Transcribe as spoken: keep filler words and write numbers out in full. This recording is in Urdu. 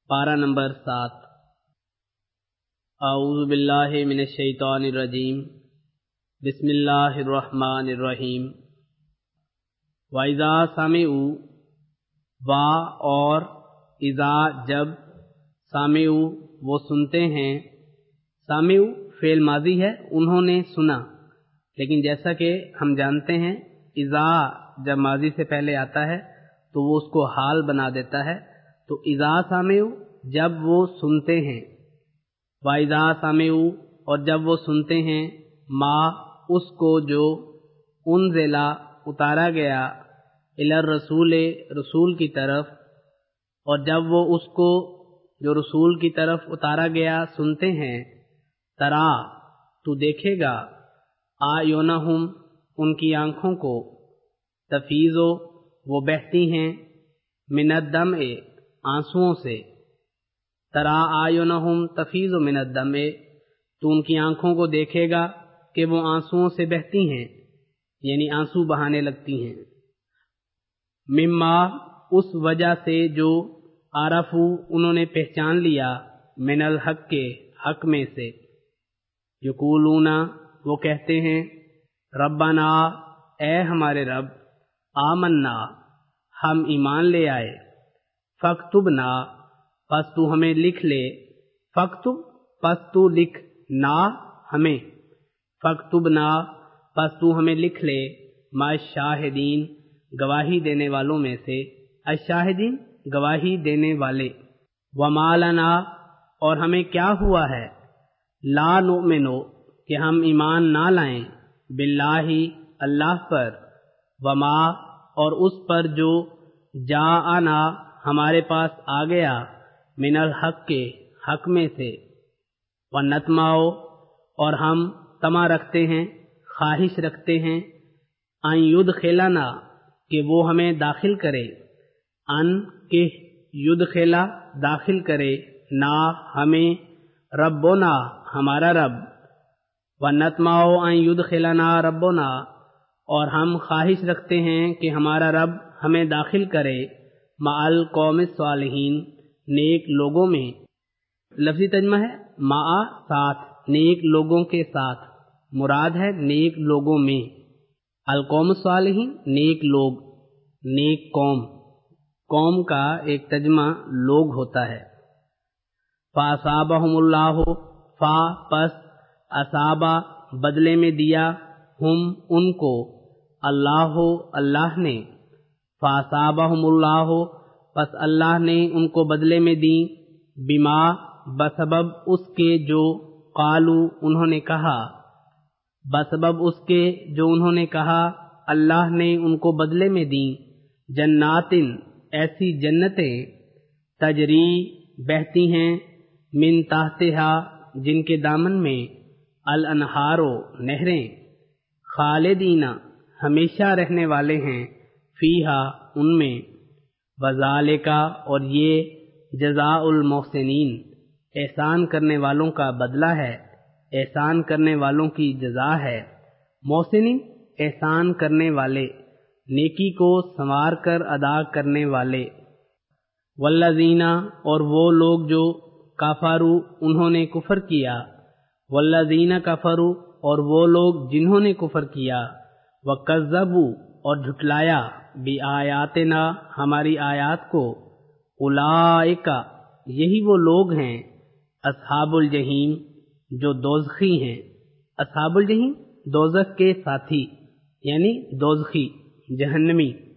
پارہ نمبر سات۔ اعوذ باللہ من الشیطان الرجیم، بسم اللہ الرحمن الرحیم۔ وَإِذَا سَمِعُوا، وا اور اذا جب، سامعوا وہ سنتے ہیں۔ سامعوا فعل ماضی ہے، انہوں نے سنا، لیکن جیسا کہ ہم جانتے ہیں اذا جب ماضی سے پہلے آتا ہے تو وہ اس کو حال بنا دیتا ہے، تو اذا سامعوا جب وہ سنتے ہیں، وَإِذَا سَمِعُوا اور جب وہ سنتے ہیں، ما اس کو جو انزلا اتارا گیا، الی الرسول رسول کی طرف، اور جب وہ اس کو جو رسول کی طرف اتارا گیا سنتے ہیں، ترا تو دیکھے گا، اعینہم ان کی آنکھوں کو، تفیض وہ بہتی ہیں، من الدمع آنسوؤں سے، ترا اعینہم تفیض من الدمع تو ان کی آنکھوں کو دیکھے گا کہ وہ آنسوؤں سے بہتی ہیں، یعنی آنسو بہانے لگتی ہیں، مما اس وجہ سے جو عرفو انہوں نے پہچان لیا، من الحق کے حق میں سے، یقولون وہ کہتے ہیں، ربنا اے ہمارے رب، آمنا ہم ایمان لے آئے، فاکتبنا پس تو ہمیں لکھ لے، فاکتب پس تو لکھ، نا ہمیں، فاکتبنا پس تو ہمیں لکھ لے، مع الشاہدین گواہی دینے والوں میں سے، الشاہدین گواہی دینے والے، وما لنا اور ہمیں کیا ہوا ہے، لا نؤمنو کہ ہم ایمان نہ لائیں، باللہ اللہ پر، وما اور اس پر جو جاءنا ہمارے پاس آ گیا، من الحق کے حق میں سے، ونطمع اور ہم طمع رکھتے ہیں، خواہش رکھتے ہیں، ان یدخلنا کہ وہ ہمیں داخل کرے، ان کہ یدخلا داخل کرے، نا ہمیں، ربنا ہمارا رب، ونطمع ان یدخلنا ربنا اور ہم خواہش رکھتے ہیں کہ ہمارا رب ہمیں داخل کرے، مع القوم الصالحین نیک لوگوں میں، لفظی ترجمہ ہے مع ساتھ، نیک لوگوں کے ساتھ، مراد ہے نیک لوگوں میں، القوم الصالحین نیک لوگ، نیک قوم، قوم کا ایک ترجمہ لوگ ہوتا ہے۔ فَأَصَابَهُمُ اللَّهُ فا پس اصابہ بدلے میں دیا، ہم ان کو، اللہ اللہ نے، فَأَصَابَهُمُ اللَّهُ پس اللہ نے ان کو بدلے میں دی، بما بسبب اس کے جو قالو انہوں نے کہا، بسبب اس کے جو انہوں نے کہا، اللہ نے ان کو بدلے میں دی، جناتن ایسی جنتیں، تجری بہتی ہیں، من تحتہا جن کے دامن میں، الانہارو نہریں، خالدین ہمیشہ رہنے والے ہیں، فیہا ان میں، وذالک اور یہ جزاء المحسنین احسان کرنے والوں کا بدلہ ہے، احسان کرنے والوں کی جزا ہے، محسنین احسان کرنے والے، نیکی کو سنوار کر ادا کرنے والے، والذین اور وہ لوگ جو کفروا انہوں نے کفر کیا، والذین کفروا اور وہ لوگ جنہوں نے کفر کیا، وکذبوا اور جھٹلایا، بآیاتنا ہماری آیات کو، اولئک یہی وہ لوگ ہیں، اصحاب الجحیم جو دوزخی ہیں، اصحاب الجحیم دوزخ کے ساتھی، یعنی دوزخی جہنمی۔